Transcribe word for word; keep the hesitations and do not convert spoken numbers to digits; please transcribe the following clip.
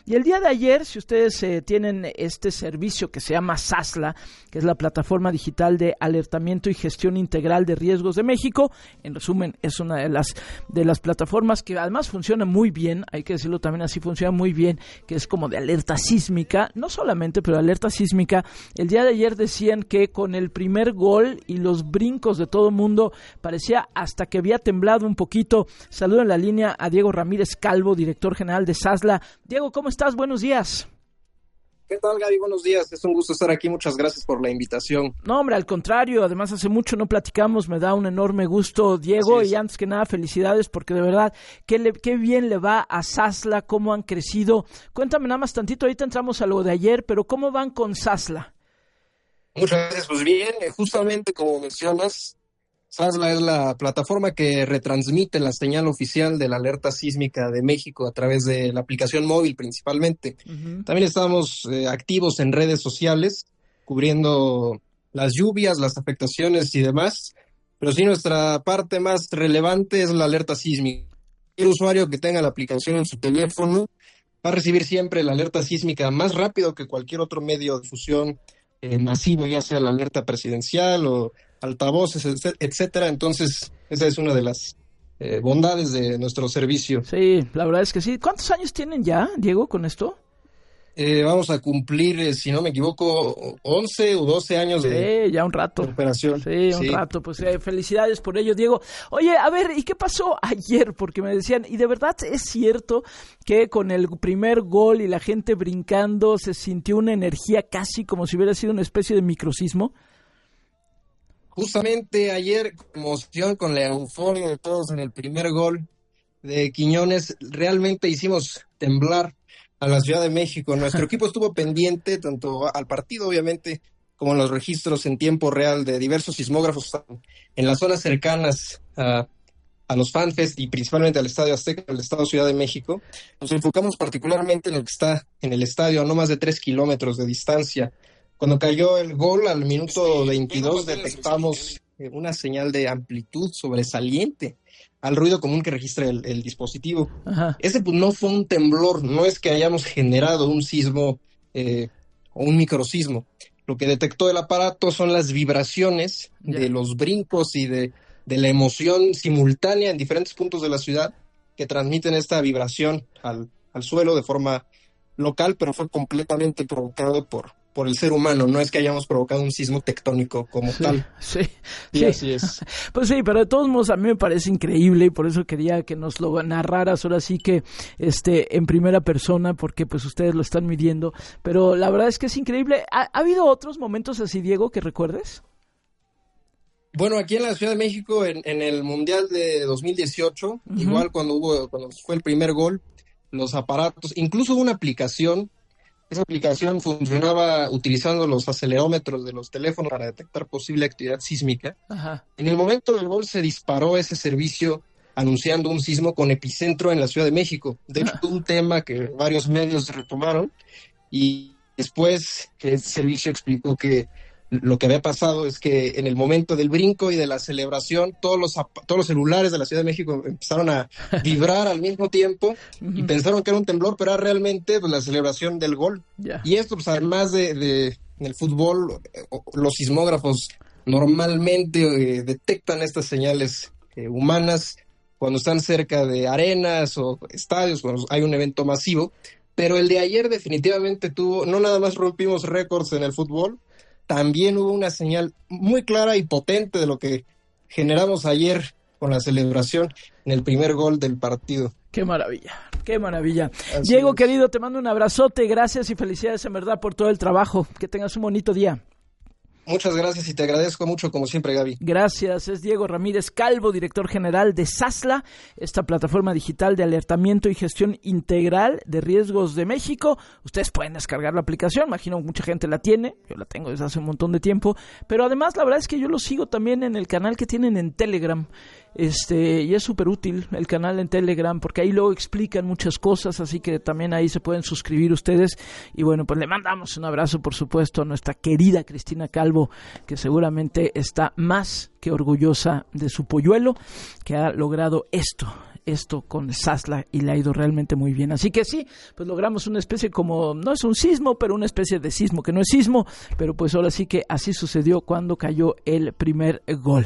Y el día de ayer, si ustedes eh, tienen este servicio que se llama SASLA, que es la plataforma digital de alertamiento y gestión integral de riesgos de México, en resumen, es una de las, de las plataformas que además funciona muy bien, hay que decirlo también así, funciona muy bien, que es como de alerta sísmica, no solamente, pero alerta sísmica. El día de ayer decían que con el primer gol y los brincos de todo el mundo, parecía hasta que había temblado un poquito. Saludo en la línea a Diego Ramírez Calvo, director general de SASLA. Diego, ¿cómo estás? Buenos días. ¿Qué tal, Gaby? Buenos días. Es un gusto estar aquí. Muchas gracias por la invitación. No, hombre, al contrario. Además, hace mucho no platicamos. Me da un enorme gusto, Diego. Y antes que nada, felicidades porque de verdad, qué, le, qué bien le va a SASLA, cómo han crecido. Cuéntame nada más tantito. Ahorita entramos a lo de ayer, pero ¿cómo van con SASLA? Muchas gracias. Pues bien, justamente como mencionas, SASLA es la plataforma que retransmite la señal oficial de la alerta sísmica de México a través de la aplicación móvil principalmente. Uh-huh. También estamos eh, activos en redes sociales, cubriendo las lluvias, las afectaciones y demás, pero sí nuestra parte más relevante es la alerta sísmica. El usuario que tenga la aplicación en su teléfono va a recibir siempre la alerta sísmica más rápido que cualquier otro medio de difusión eh, masivo, ya sea la alerta presidencial o altavoces, etcétera. Entonces, esa es una de las eh, bondades de nuestro servicio. Sí, la verdad es que sí. ¿Cuántos años tienen ya, Diego, con esto? Eh, vamos a cumplir, eh, si no me equivoco, once o doce años de, sí, ya un rato. de operación. Sí, un sí. rato. Pues eh, felicidades por ello, Diego. Oye, a ver, ¿y qué pasó ayer? Porque me decían, y de verdad es cierto que con el primer gol y la gente brincando se sintió una energía casi como si hubiera sido una especie de microsismo. Justamente ayer, emoción con la euforia de todos en el primer gol de Quiñones, realmente hicimos temblar a la Ciudad de México. Nuestro equipo estuvo pendiente tanto al partido, obviamente, como en los registros en tiempo real de diversos sismógrafos en las zonas cercanas a, a los FanFest y principalmente al Estadio Azteca, el Estado Ciudad de México. Nos enfocamos particularmente en lo que está en el estadio a no más de tres kilómetros de distancia. Cuando cayó el gol al minuto veintidós detectamos una señal de amplitud sobresaliente al ruido común que registra el, el dispositivo. Ajá. Ese pues no fue un temblor, no es que hayamos generado un sismo eh, o un microsismo. Lo que detectó el aparato son las vibraciones yeah. de los brincos y de, de la emoción simultánea en diferentes puntos de la ciudad que transmiten esta vibración al, al suelo de forma local, pero fue completamente provocado por por el ser humano, no es que hayamos provocado un sismo tectónico como sí, tal. Sí, y sí. así es. Pues sí, pero de todos modos a mí me parece increíble y por eso quería que nos lo narraras ahora sí que este en primera persona, porque pues ustedes lo están midiendo, pero la verdad es que es increíble. ¿Ha, ¿ha habido otros momentos así, Diego, que recuerdes? Bueno, aquí en la Ciudad de México, en, en el Mundial de dos mil dieciocho, uh-huh. igual cuando hubo, cuando fue el primer gol, los aparatos, incluso hubo una aplicación. Esa aplicación funcionaba utilizando los acelerómetros de los teléfonos para detectar posible actividad sísmica. Ajá. En el momento del gol se disparó ese servicio anunciando un sismo con epicentro en la Ciudad de México. De hecho, fue un tema que varios medios retomaron y después el servicio explicó que lo que había pasado es que en el momento del brinco y de la celebración, todos los, todos los celulares de la Ciudad de México empezaron a vibrar al mismo tiempo y pensaron que era un temblor, pero era realmente pues, la celebración del gol. Yeah. Y esto, pues además de, de en el fútbol, los sismógrafos normalmente eh, detectan estas señales eh, humanas cuando están cerca de arenas o estadios, cuando hay un evento masivo, pero el de ayer definitivamente tuvo, no nada más rompimos récords en el fútbol, también hubo una señal muy clara y potente de lo que generamos ayer con la celebración en el primer gol del partido. ¡Qué maravilla! ¡Qué maravilla! Así Diego, es. Querido, te mando un abrazote, gracias y felicidades en verdad por todo el trabajo. Que tengas un bonito día. Muchas gracias y te agradezco mucho como siempre, Gaby. Gracias, es Diego Ramírez Calvo, director general de SASLA, esta plataforma digital de alertamiento y gestión integral de riesgos de México. Ustedes pueden descargar la aplicación, imagino mucha gente la tiene, yo la tengo desde hace un montón de tiempo, pero además la verdad es que yo lo sigo también en el canal que tienen en Telegram. Este, y es súper útil el canal en Telegram porque ahí luego explican muchas cosas, así que también ahí se pueden suscribir ustedes. Y bueno, pues le mandamos un abrazo, por supuesto, a nuestra querida Cristina Calvo, que seguramente está más que orgullosa de su polluelo, que ha logrado esto esto con Sazla y le ha ido realmente muy bien. Así que sí, pues logramos una especie como, no es un sismo, pero una especie de sismo, que no es sismo, pero pues ahora sí que así sucedió cuando cayó el primer gol.